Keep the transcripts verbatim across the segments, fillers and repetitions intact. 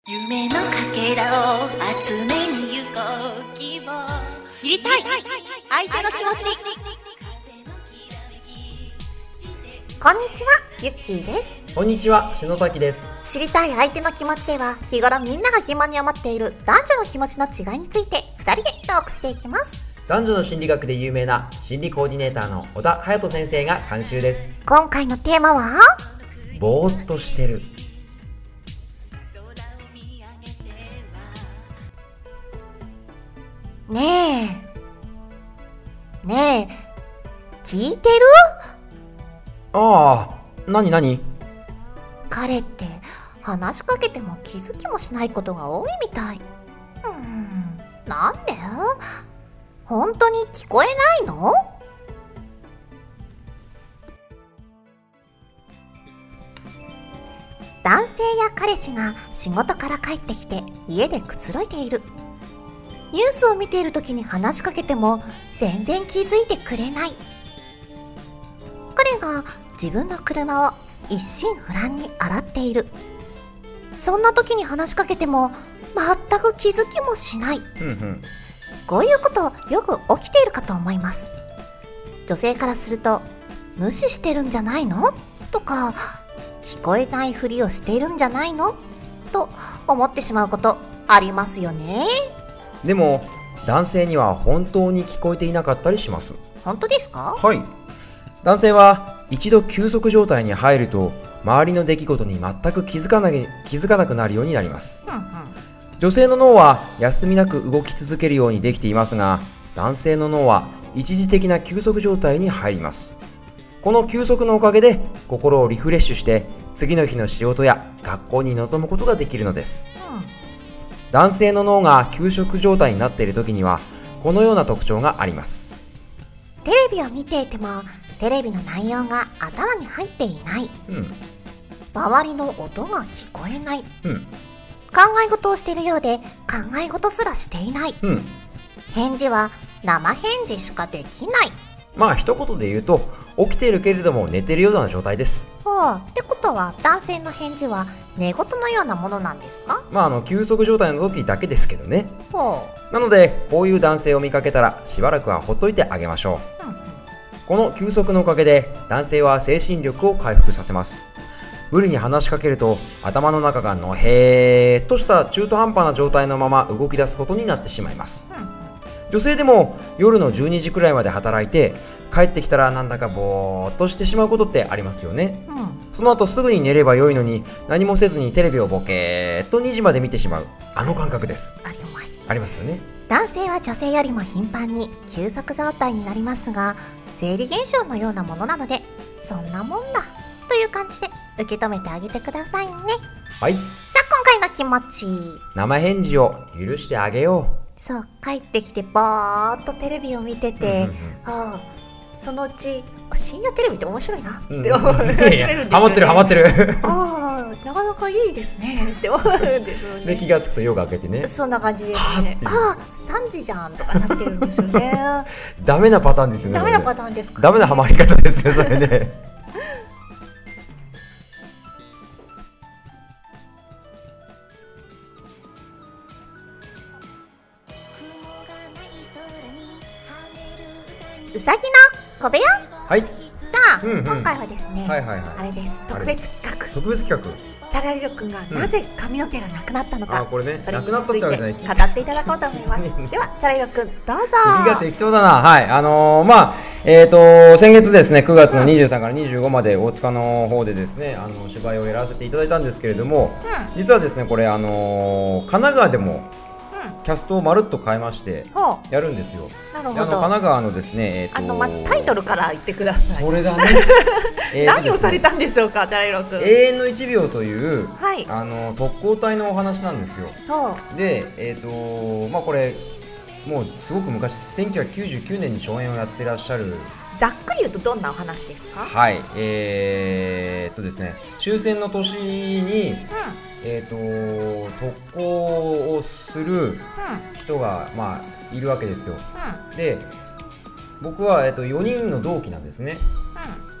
夢のかけらを集めに行こう希望知りたい相手の気持ち。 こんにちは、ゆっきーです。 こんにちは、篠崎です。 知りたい相手の気持ちでは、日頃みんなが疑問に思っている男女の気持ちの違いについてふたりでトークしていきます。 男女の心理学で有名な心理コーディネーターの小田隼人先生が監修です。 今回のテーマはぼーっとしてる。 ねえねえ聞いてる？ ああ、なになに？ 彼って話しかけても気づきもしないことが多いみたい。うーん、なんで？本当に聞こえないの？男性や彼氏が仕事から帰ってきて家でくつろいでいる。ニュースを見ている時に話しかけても全然気づいてくれない。彼が自分の車を一心不乱に洗っている。そんな時に話しかけても全く気づきもしない。 ふんふん。 こういうことよく起きているかと思います。女性からすると無視してるんじゃないの？とか聞こえないふりをしているんじゃないの？と思ってしまうことありますよね。 でも男性には本当に聞こえていなかったりします。 本当ですか？ はい。男性は一度休息状態に入ると周りの出来事に全く気づかな気づかなくなるようになります。 うんうん。 女性の脳は休みなく動き続けるようにできていますが、男性の脳は一時的な休息状態に入ります。この休息のおかげで心をリフレッシュして次の日の仕事や学校に臨むことができるのです。 うん男性の脳が休息状態になっている時にはこのような特徴があります。 テレビを見ていてもテレビの内容が頭に入っていない。 うん。 周りの音が聞こえない。 うん。 考え事をしているようで考え事すらしていない。 うん。 返事は生返事しかできない。 まあ一言で言うと起きているけれども寝ているような状態です。 ほう、ってことは男性の返事は寝言のようなものなんですか？ まああの休息状態の時だけですけどね。 ほなのでこういう男性を見かけたらしばらくはほっといてあげましょう。 う。うんうん。 この休息のおかげで男性は精神力を回復させます。無理に話しかけると頭の中がのへーっとした中途半端な状態のまま動き出すことになってしまいます。 うんうん。 女性でも夜のじゅうにじくらいまで働いて帰ってきたらなんだかぼーっとしてしまうことってありますよね。 うん、 その後すぐに寝ればよいのに何もせずにテレビをボケーっとにじまで見てしまうあの感覚です。 あります。 ありますよね。 男性は女性よりも頻繁に休息状態になりますが、生理現象のようなものなのでそんなもんだという感じで受け止めてあげてくださいね。 はい。 さあ、今回の気持ち、 生返事を許してあげよそう、帰ってきてぼーっとテレビを見てて、 うんうんうんああそのうち深夜テレビって面白いなってう。 思い始めるんですよね。 ハマってるハマってるああなかなかいいですねって思うんですよね。 で気がつくと夜が明けてね、 そんな感じですね。 はああさんじじゃんとかなってるんですよね。 ダメなパターンですよね。 ダメなパタターンですか、ね、 ダメなハマり方ですねそれね。 うさぎの小部屋。 はい。 さあ、 うんうん今回はですね、 はいはいはい。 あれです特別企画、 特別企チャラリロ君がなぜ髪の毛がなくなったの画。 か、 あ、これね。 それにつなくなったってわけじゃない。 いて語っていただこうと思いますではチャラリロ君どうぞ。 次が適当だな。はい。あのー、まあ、えっ、ー、と、先月ですね、くがつのにじゅうさんからにじゅうごまで大塚の方でですね、あの、芝居をやらせていただいたんですけれども、 うん実はですね、これ、あのー、神奈川でもうんキャストをまるっと変えまして、 ほう、 やるんですよ。 なるほであの、神ど。 奈川のですね、えっ、ー、とあのまずタイトルから言ってください。 それだね。えーとですね何をされたんでしょうか、チャラリロ君。 永遠のいちびょうという、 はい。 あの特攻隊のお話なんですよ。 ほう。 で、えっ、とまあこれもうすごく昔せんきゅうひゃくきゅうじゅうきゅうねんに初演をやってらっしゃる。 ざっくり言うとどんなお話ですか？ はい、えー、っとですね終戦の年に、 うえー、っと特攻をするんうん人がまあいるわけですよ。 うんで僕は、えー、っとよにんの同期なんですね。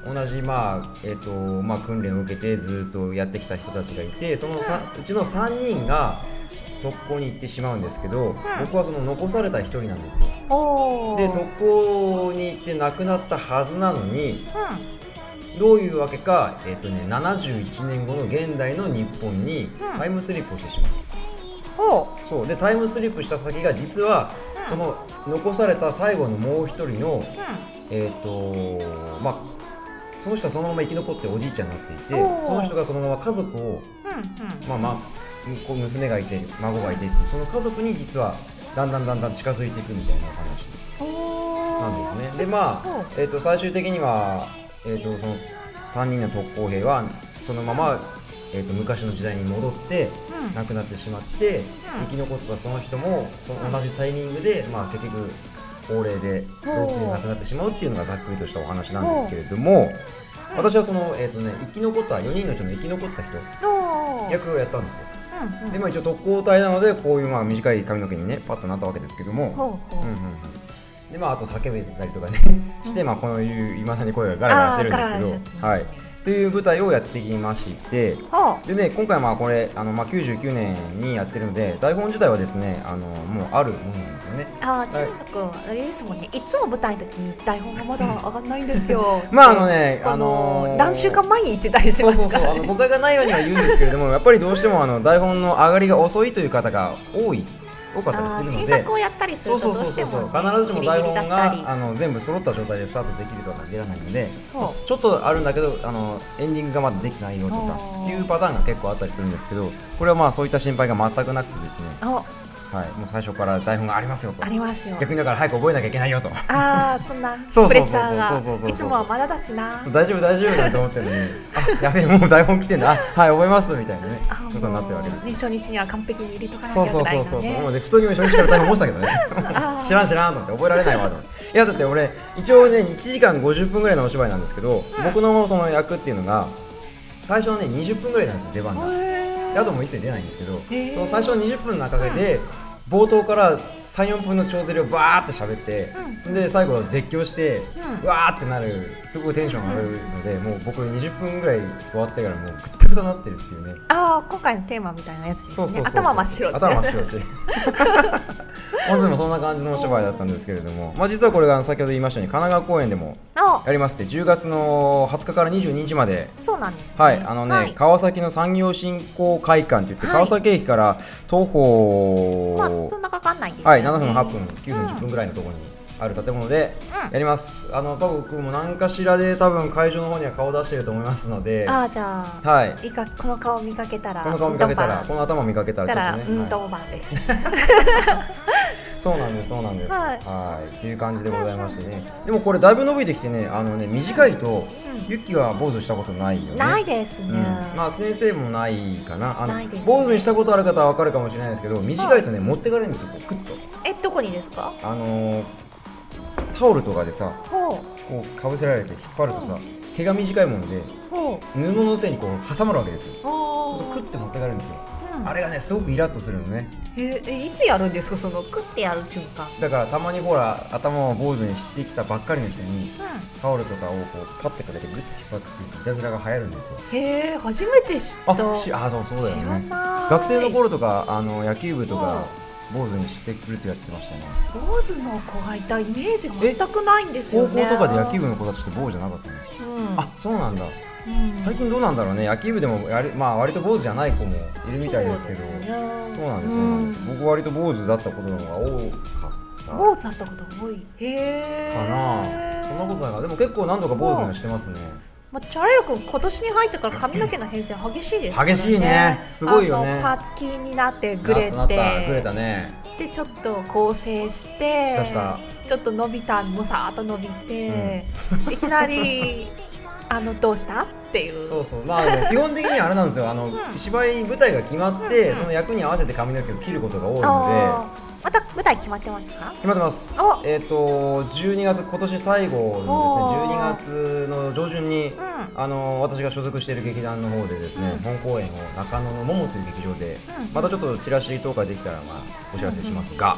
同じ、まあえーとまあ、訓練を受けてずっとやってきた人たちがいて、そのさ、うん、うちのさんにんが特攻に行ってしまうんですけど、うん、僕はその残されたひとりなんですよ。で特攻に行って亡くなったはずなのに、うん、どういうわけか、えーとね、ななじゅういちねんごの現代の日本にタイムスリップをしてしまう、うん、そうでタイムスリップした先が実は、うん、その残された最後のもう一人の、うん、えっとまあその人はそのまま生き残っておじいちゃんになっていて、その人がそのまま家族を、うんうん、まあまあこう娘がいて孫がいてってその家族に実はだんだんだんだん近づいていくみたいな話なんですね。でまあ、えー、と最終的には、えー、とそのさんにんの特攻兵はそのまま、えー、と昔の時代に戻って亡くなってしまって、うん、生き残ったその人もその同じタイミングで、まあ、結局高齢で老地で亡くなってしまうっていうのがざっくりとしたお話なんですけれども、私はその、えーとね、生き残ったよにんのうちの生き残った人役をやったんですよ。うんうん、でまあ、一応特攻隊なのでこういうまあ短い髪の毛にねパッとなったわけですけども、ほうほう、うんうん、でまああと叫べたりとかねして、まあこういう今さに声がガラガラしてるんですけど、はいという舞台をやってきまして、でね今回まあこれあのまあきゅうじゅうきゅうねんにやってるので台本自体はですねあのもうあるものなんですよね。 ああ千代君あれですもんね、いつも舞台の時に台本がまだ上がんないんですよ。 まああのねあのー、何週間前に言ってたりしますから、ね、 そうそうそうあの誤解がないようには言うんですけれどもやっぱりどうしてもあの台本の上がりが遅いという方が多い。多かったりするので新作をやったりするとどうしても、ね、 必ずしも台本があの全部揃った状態でスタートできるとは限らないのでちょっとあるんだけどあのエンディングがまだできてないよとかいうパターンが結構あったりするんですけど、これはまあそういった心配が全くなくてですね、はい、もう最初から台本がありますよと。 ありますよ。 逆にだから早く覚えなきゃいけないよと。 ああ、そんなプレッシャーがいつもはまだだしな。 大丈夫大丈夫だと思ってるのに、あ、やべえもう台本来てんだ。あ、はい覚えますみたいなねことになってるわけです。 ね、初日には完璧に入れとかなきゃいけないのね。 そうそうそうそう。もうね普通に初日から台本持ってたけどね。知らん知らんと思って覚えられないわと。いやだって俺一応ねいちじかんごじゅっぷんぐらいのお芝居なんですけど、うん、僕のその役っていうのが最初はねにじゅっぷんぐらいなんですよ出番が。であともう一切出ないんですけど、その最初のにじゅっぷんの中で。うん冒頭からさん、よんぷんの長ゼリをバーって喋って、うん、で最後絶叫して、うん、わーってなるすごいテンション上がるので、うん、もう僕にじゅっぷんぐらい終わってからもうぐったぐたなってるっていうね。 ああ今回のテーマみたいなやつですね。そうそうそうそう頭真っ白って頭真っ白し本当にもそんな感じのお芝居だったんですけれども、まあ、実はこれが先ほど言いましたように神奈川公演でもやりますってじゅうがつのはつかからにじゅうににちまで。 そうなんですね。 はいあのね、はい、川崎の産業振興会館っていって、はい、川崎駅から徒歩、 まあ、そんなかかんないんですよね。 はい、ななふんはっぷんきゅうふんじゅっぷんぐらいのところにある建物でやります、うん、あの多分僕も何かしらで多分会場の方には顔出してると思いますので、 ああじゃあ、はい、いいかこの顔見かけたらこの顔見かけたらこの頭見かけたらちょっとねうん当番ですねそうなんですそうなんです、はい、はいっていう感じでございましてね。でもこれだいぶ伸びてきてね、あのね短いとユッキーは坊主したことないよね。 ないですね、うん、 まあ先生もないかな。あのないですね。坊主にしたことある方は分かるかもしれないですけど、短いとね持ってかれるんですよ、クッと。 えどこにですか？ あのー、タオルとかでさこうかぶせられて引っ張るとさ毛が短いもので布のせいにこう挟まるわけですよ。そうクッて持ってかれるんですよ、うん、あれがねすごくイラッとするのね。 ええいつやるんですかそのクッてやる瞬間。 だからたまにほら頭を坊主にしてきたばっかりの人に、うん、タオルとかをこうパッてかけてグッて引っ張っていたずらが流行るんですよ。 へえ初めて知った。 あしあそうそうだよね。学生の頃とかあの野球部とか坊主にしてくるってやってましたね。 坊主の子がいたイメージが全くないんですよね。 高校とかで野球部の子たちって坊主じゃなかったの、うん、あそうなんだ、うん、最近どうなんだろうね。野球部でもやり、まあ、割と坊主じゃない子もいるみたいですけど、そうですね、そうなんです、うん、僕割と坊主だったことの方が多かった。 坊主だったことが多いへかな。そんなことないな。でも結構何度か坊主にしてますね。 まあ、チャレル君今年に入ってから髪の毛の変遷激しいですね。 激しいね。すごいよね。 パーツキーになってグレてなったグレたね。 でちょっと構成してしたしたちょっと伸びたもさーっと伸びて、うん、いきなりあのどうしたっていう。 そうそうまあ基本的にはあれなんですよ。あの、うん、芝居舞台が決まって、うん、その役に合わせて髪の毛を切ることが多いので。 また舞台決まってますか？ 決まってます。えっ、ー、とじゅうにがつ今年最後のですねじゅうにがつの上旬に、うん、あの私が所属している劇団の方でですね、うん、本公演を中野の桃という劇場で、うん、またちょっとチラシ等ができたらまあお知らせしますが、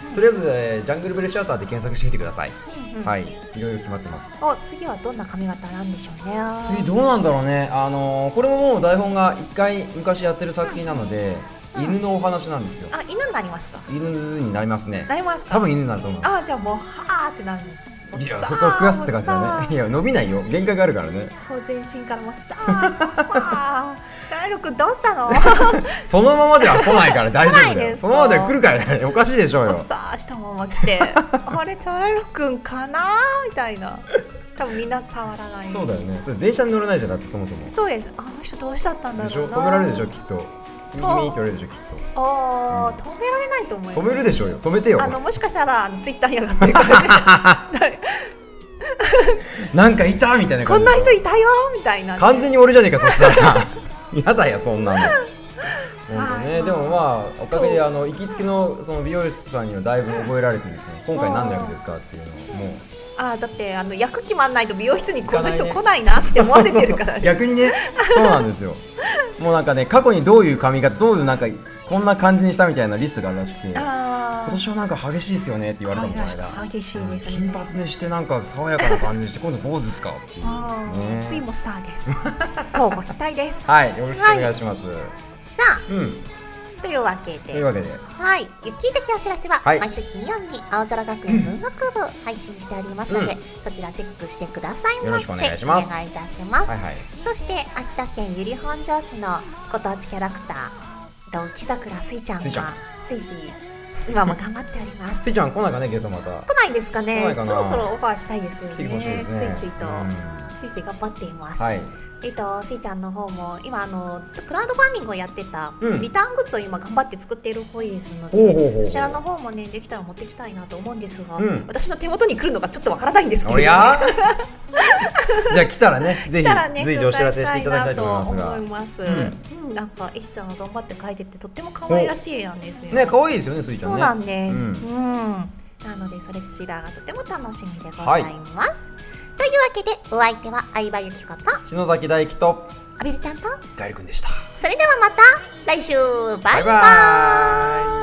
とりあえず、えージャングルベルシアターで検索してみてください。 うんうん、 はい、いろいろ決まってます。 お、次はどんな髪型なんでしょうね。 次どうなんだろうね。あのーこれももう台本がいっかい昔やってる作品なので、 うん、 犬のお話なんですよ。 あ、犬になりますか。 犬になりますね。 なりますか。 多分犬になると思う。 あ、じゃあもうはーってなる。 いや、そこから増やすって感じだね。いや、伸びないよ、限界があるからね。 こう全身からもうさあチャイロ君どうしたのそのままでは来ないから大丈夫だよ。そのままでは来るからね、おかしいでしょうよ。 さあしたまま来てあれチャイロ君かなみたいな。多分みんな触らない。 そうだよね。それ電車に乗れないじゃん、だってそもそも。 そうです。あの人どうしちゃったんだろうな。 でしょ、止められるでしょ、きっと。君君って言われるでしょ、きっと。 ああ、止められないと思います。 止めるでしょうよ、止めてよ。 あのもしかしたらあのツイッターに上がってるからねなんかいたみたいなこんな人いたよみたいな、ね、 完全に俺じゃねえか、そしたらやだよ、そんなの。本当ね、 はい、 でもまあおかげであの行きつけのその美容師さんにはだいぶ覚えられてですね、今回何の役ですかっていうのをもう。 あ、だってあの役決まんないと美容室にこの人来ないなって思われてるから、ね、 逆にね、そうなんですよ。もうなんかね、過去にどういう髪型、どういうなんかこんな感じにしたみたいなリストがあるらしくて、今年はなんか激しいですよねって言われたもんね。 激しいですね。 金髪にしてなんか爽やかな感じにして今度坊主ですかっていう、 ね、次もさあです。乞うご期待です。 はい、よろしくお願いします。 はい、さあ、うん、というわけで、というわけで、 はい、ゆっきーだけお知らせは、はい、毎週金曜日に青空学園文学部配信しておりますので、うん、そちらチェックしてくださいませ。 よろしくお願いします。 お願いいたします。 はいはい、 そして秋田県由利本荘市のご当地キャラクター木桜すいちゃんがすいすい今も頑張っております。 すいちゃん来ないかね、ゲストまた。 来ないですかね。そろそろオファーしたいですよね。すいすいと、すいすい頑張っています。はい、えっとすいちゃんの方も今あのずっとクラウドファンディングをやってた、うん、リターングッズを今頑張って作っているっぽいですので、そちらの方もねできたら持ってきたいなと思うんですが、うん、私の手元に来るのがちょっとわからないんですけど、ね。 じゃあ来たらね、ぜひ、ね、随時お知らせしていただきたいと思いますが、 思います。うんうん、なんかエシさんが頑張って描いててとっても可愛らしい絵なんですよね。可愛いですよね、すいちゃんね。 そうなんです。うん。うん、なのでそれちらがとても楽しみでございます。はい、というわけでお相手は相葉由紀子と篠崎大輝とアビルちゃんとガエルくんでした。 それではまた来週バイバイ。バイバイ。